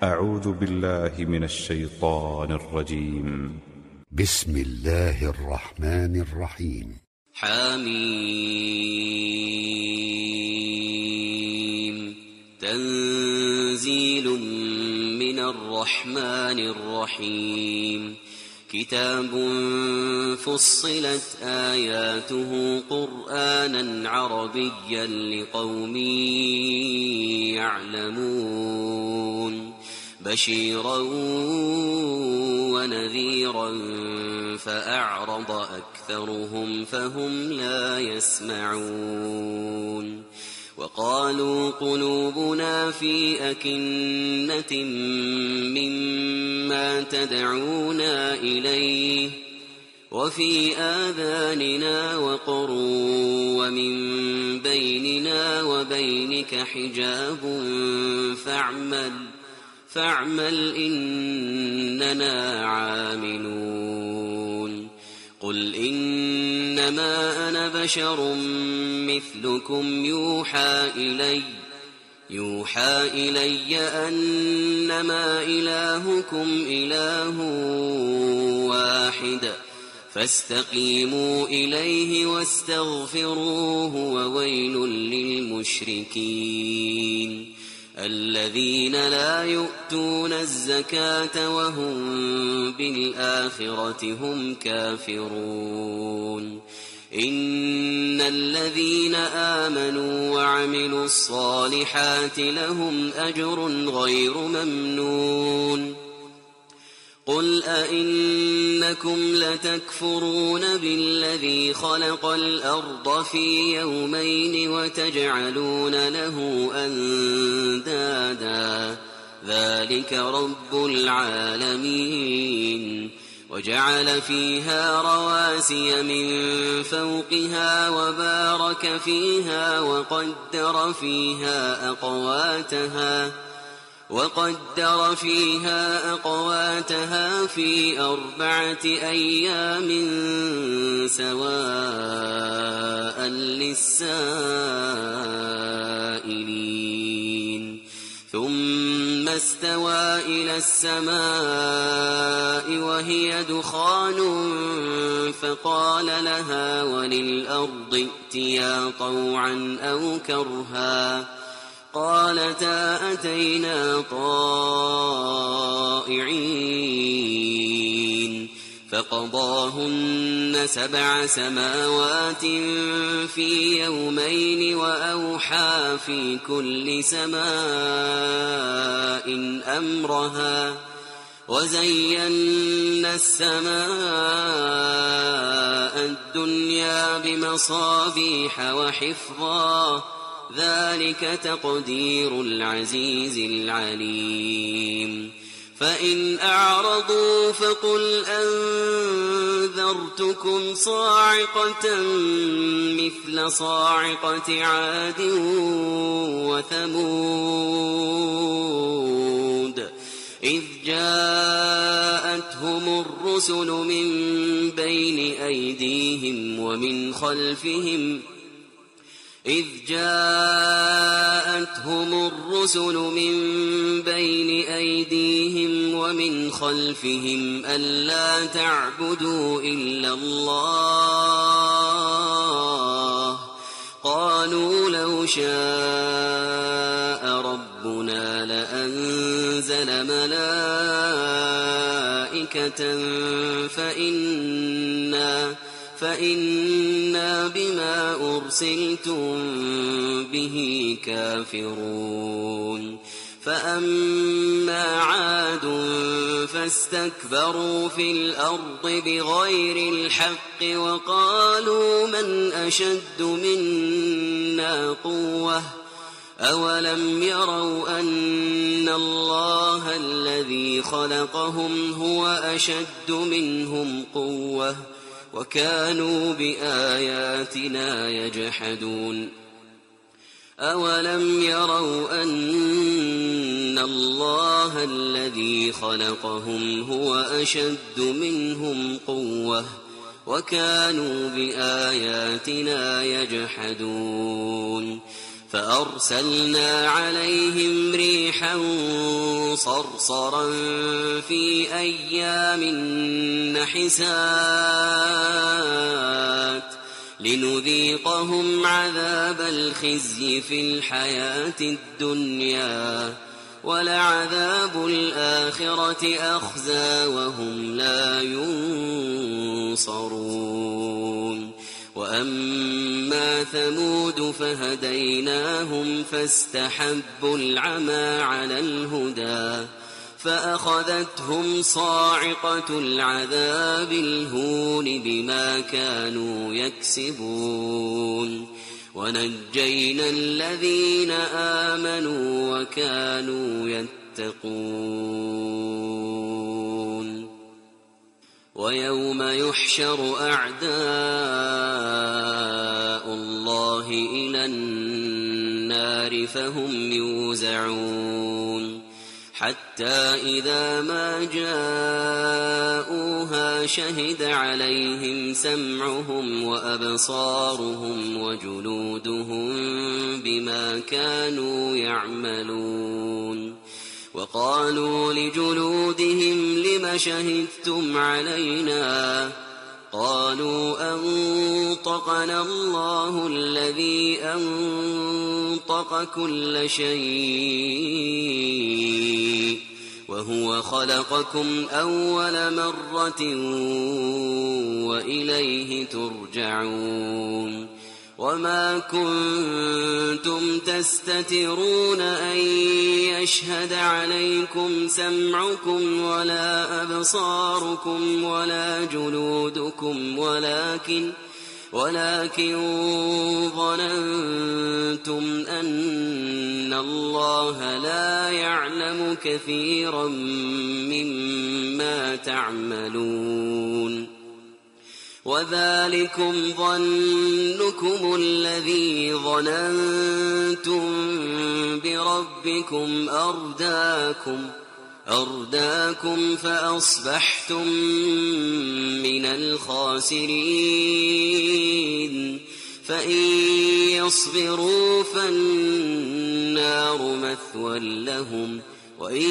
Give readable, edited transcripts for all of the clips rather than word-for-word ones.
أعوذ بالله من الشيطان الرجيم. بسم الله الرحمن الرحيم. حميم. تنزيل من الرحمن الرحيم. كتاب فصلت آياته قرآنا عربيا لقوم يعلمون. بشيرا ونذيرا فأعرض أكثرهم فهم لا يسمعون. وقالوا قلوبنا في أكنة مما تدعونا إليه وفي آذاننا وقر ومن بيننا وبينك حجاب فاعمل إننا عاملون. قل إنما أنا بشر مثلكم يوحى إلي أنما إلهكم إله واحد فاستقيموا إليه واستغفروه. وويل للمشركين الذين لا يؤتون الزكاة وهم بالآخرة هم كافرون. إن الذين آمنوا وعملوا الصالحات لهم أجر غير ممنون. قل أئنكم لتكفرون بالذي خلق الأرض في يومين وتجعلون له أندادا ذلك رب العالمين. وجعل فيها رواسي من فوقها وبارك فيها وقدر فيها أقواتها في 4 أيام سواء للسائلين. ثم استوى إلى السماء وهي دخان فقال لها وللأرض ائتيا طوعا أو كرها قالتا أتينا طائعين. فقضاهن 7 سماوات في يومين وأوحى في كل سماء أمرها وزينا السماء الدنيا بمصابيح وحفظا ذلك تقدير العزيز العليم. فإن أعرضوا فقل أنذرتكم صاعقة مثل صاعقة عاد وثمود إذ جاءتهم الرسل من بين أيديهم ومن خلفهم ألا تعبدوا إلا الله قالوا لو شاء ربنا لأنزل ملائكة فإنا بما أرسلتم به كافرون. فأما عاد فاستكبروا في الأرض بغير الحق وقالوا من أشد منا قوة أولم يروا أن الله الذي خلقهم هو أشد منهم قوة وكانوا بآياتنا يجحدون. أولم يروا أن الله الذي خلقهم هو أشد منهم قوة وكانوا بآياتنا يجحدون. فأرسلنا عليهم ريحا صرصرا في أيام نحسات لنذيقهم عذاب الخزي في الحياة الدنيا ولعذاب الآخرة أخزى وهم لا ينصرون وأما ثمود فهديناهم فاستحبوا العمى على الهدى فأخذتهم صاعقة العذاب الهون بما كانوا يكسبون ونجينا الذين آمنوا وكانوا يتقون ويوم يحشر أعداء الله إلى النار فهم يوزعون حتى إذا ما جاءوها شهد عليهم سمعهم وأبصارهم وجلودهم بما كانوا يعملون وقالوا لجلودهم لم شهدتم علينا قالوا أنطقنا الله الذي أنطق كل شيء وهو خلقكم أول مرة وإليه ترجعون وما كنتم تستترون أن يشهد عليكم سمعكم ولا أبصاركم ولا جلودكم ولكن ظننتم أن الله لا يعلم كثيرا مما تعملون وذلكم ظنكم الذي ظننتم بربكم أرداكم فأصبحتم من الخاسرين فإن يصبروا فالنار مثوى لهم وإن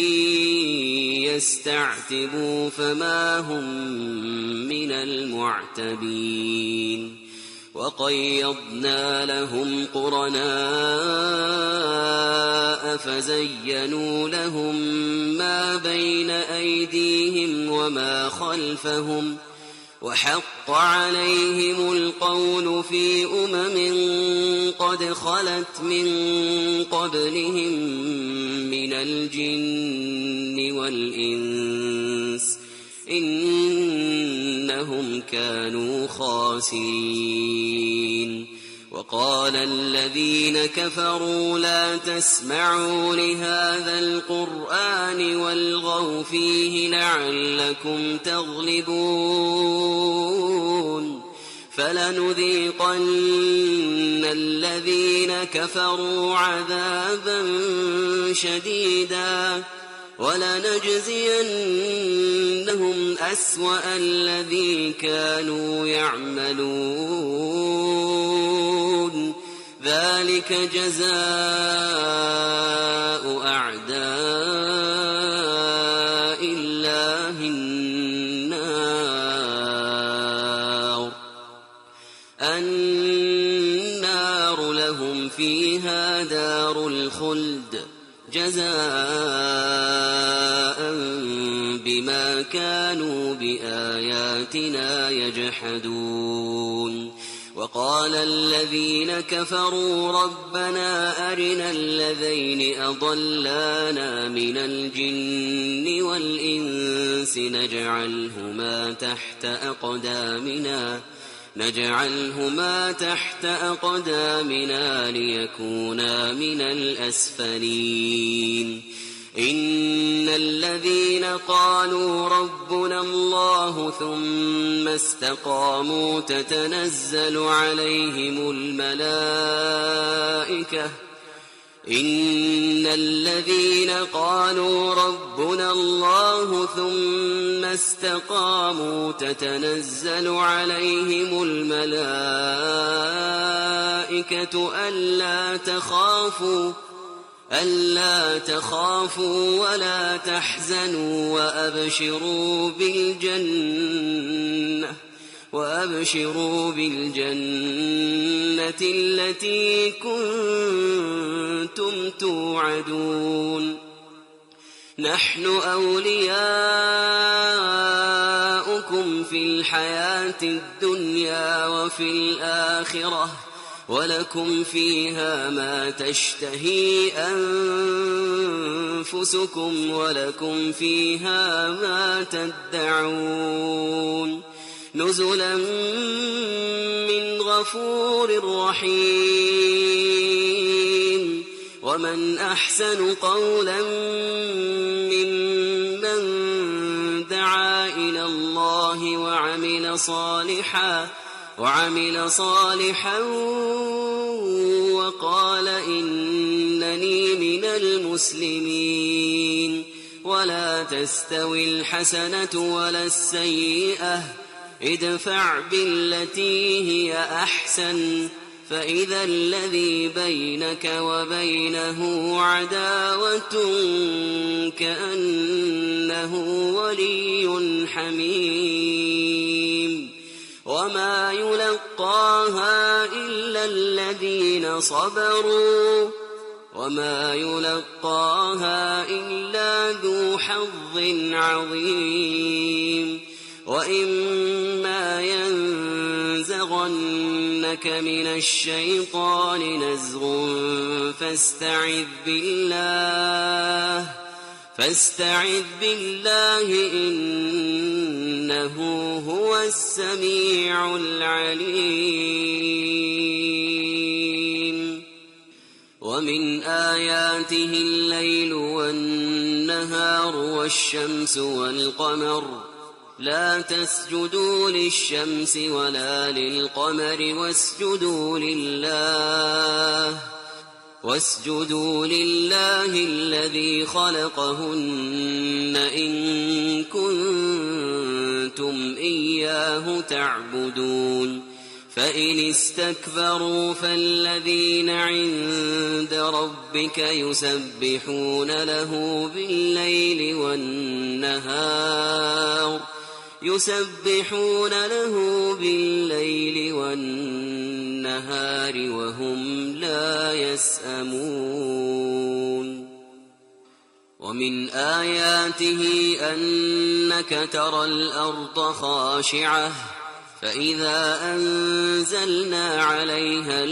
يستعتبوا فما هم من المعتبين وقيضنا لهم قرناء فزينوا لهم ما بين أيديهم وما خلفهم وحق عليهم القول في قد خلت من قبلهم من الجن والإنس إنهم كانوا خاسرين وقال الذين كفروا لا تسمعوا لهذا القرآن والغوا فيه لعلكم تغلبون فلنذيقن الذين كفروا عذابا شديدا ولنجزينهم أسوأ الذي كانوا يعملون ذلك جزاء أعداء الله النار لهم فيها دار الخلد جزاء بما كانوا بآياتنا يجحدون وقال الذين كفروا ربنا أرنا الذين أضلانا من الجن والإنس نجعلهما تحت أقدامنا ليكونا من الأسفلين إن الذين قالوا ربنا الله ثم استقاموا تتنزل عليهم الملائكة إن الذين قالوا ربنا الله ثم استقاموا تتنزل عليهم الملائكة ألا تخافوا ولا تحزنوا وأبشروا بالجنة التي كنتم توعدون نحن أولياؤكم في الحياة الدنيا وفي الآخرة ولكم فيها ما تشتهي أنفسكم ولكم فيها ما تدعون نزلا من غفور رحيم ومن أحسن قولا ممن دعا إلى الله وعمل صالحا وقال إنني من المسلمين ولا تستوي الحسنة ولا السيئة ادفع بالتي هي أحسن فإذا الذي بينك وبينه عداوة كأنه ولي حميم وما يلقاها إلا الذين صبروا وما يلقاها إلا ذو حظ عظيم وإما ينزغنك من الشيطان نزغ فاستعذ بالله إنه هو السميع العليم ومن آياته الليل والنهار والشمس والقمر لا تسجدوا للشمس ولا للقمر واسجدوا لله الذي خلقهن إن كنتم إياه تعبدون فإن استكبروا فالذين عند ربك يسبحون له بالليل والنهار وهم لا يسأمون ومن آياته أنك ترى الأرض خاشعة فإذا أنزلنا عليها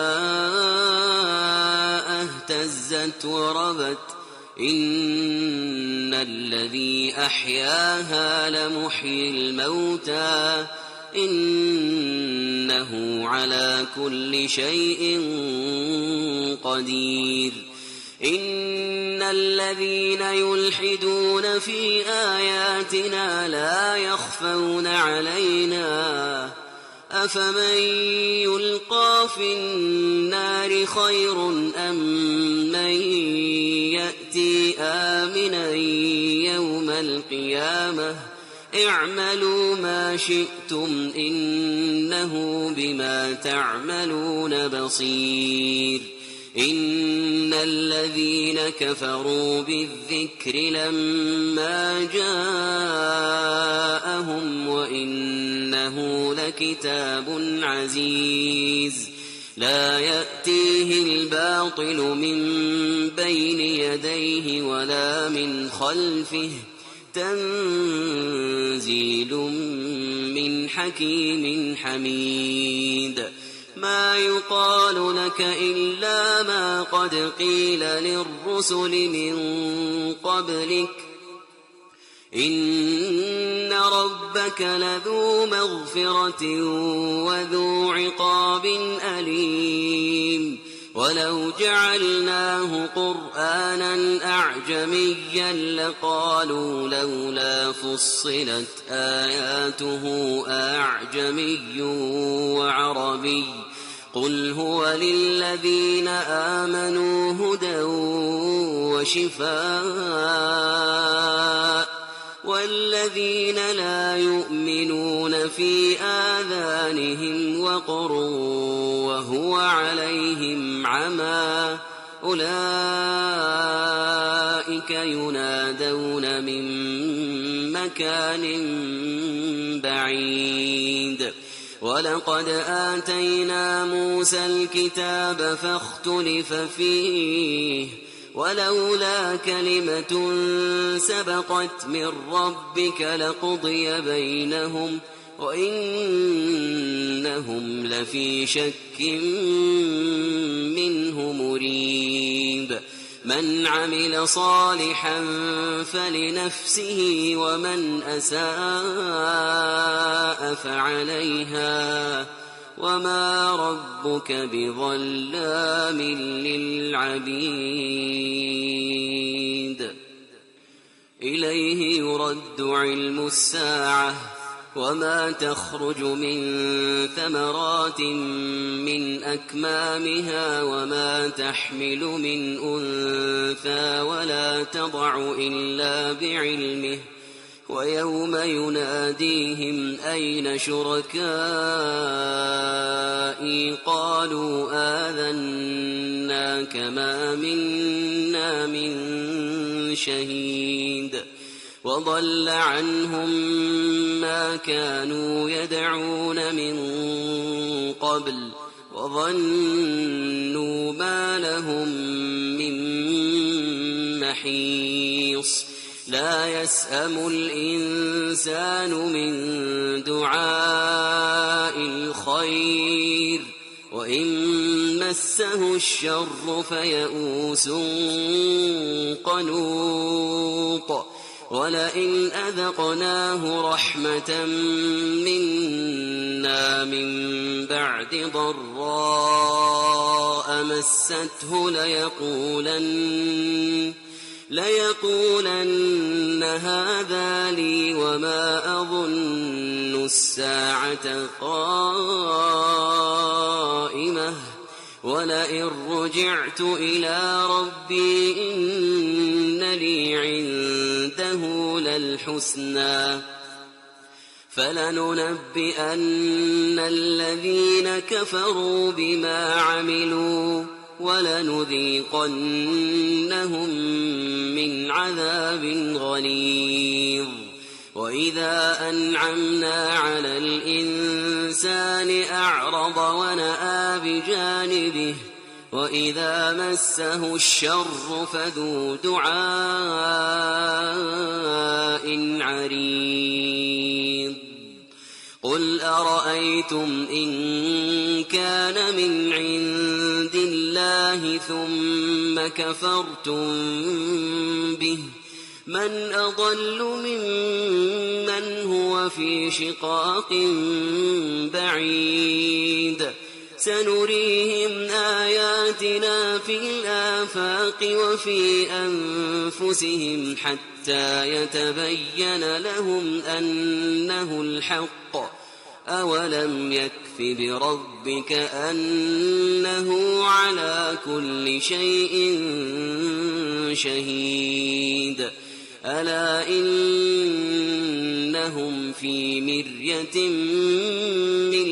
الماء اهتزت وربت إن الذي أحياها لمحيي الموتى إنه على كل شيء قدير إن الذين يلحدون في آياتنا لا يخفون علينا أفمن يلقى في النار خير أم من يأتي آمنا يوم القيامة اعملوا ما شئتم إنه بما تعملون بصير إن الذين كفروا بالذكر لما جاءهم وإنه لكتاب عزيز لا يأتيه الباطل من بين يديه ولا من خلفه تنزيل من حكيم حميد ما يقال لك إلا ما قد قيل للرسل من قبلك إن ربك لذو مغفرة وذو عقاب أليم ولو جعلناه قرآنا أعجميا لقالوا لولا فصلت آياته أعجمي وعربي قل هو للذين آمنوا هدى وشفاء والذين لا يؤمنون في آذانهم وقر وهو عليهم عمى أولئك ينادون من مكان بعيد ولقد آتينا موسى الكتاب فاختلف فيه ولولا كلمة سبقت من ربك لقضي بينهم وإنهم لفي شك منه مريب من عمل صالحا فلنفسه ومن أساء فعليها وما ربك بظلام للعبيد إليه يرد علم الساعة وما تخرج من ثمرات من أكمامها وما تحمل من أنثى ولا تضع إلا بعلمه ويوم يناديهم أين شركائي قالوا آذناك ما منا من شهيد وضل عنهم ما كانوا يدعون من قبل وظنوا ما لهم من محيص لا يسأم الإنسان من دعاء الخير وإن مسه الشر فيئوس قنوط ولئن أذقناه رحمة منا من بعد ضراء مسته ليقولن هذا لي وما أظن الساعة قائمة ولئن رجعت إلى ربي إن لي عنده للحسنى فلننبئن الذين كفروا بما عملوا ولنذيقنهم من عذاب غليظ وإذا أنعمنا على الإنسان أعرض ونأى بجانبه وإذا مسه الشر فذو دعاء عريض قل أرأيتم إن كان من عند الله ثم كفرتم به من أضل ممن هو في شقاق بعيد سنريهم آياتنا في الآفاق وفي أنفسهم حتى يتبين لهم أنه الحق أولم يكف بربك أنه على كل شيء شهيد ألا إنهم في مرية من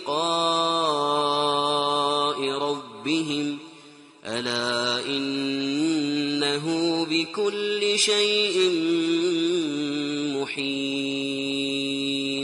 لقاء ربهم ألا إنه بكل شيء محيط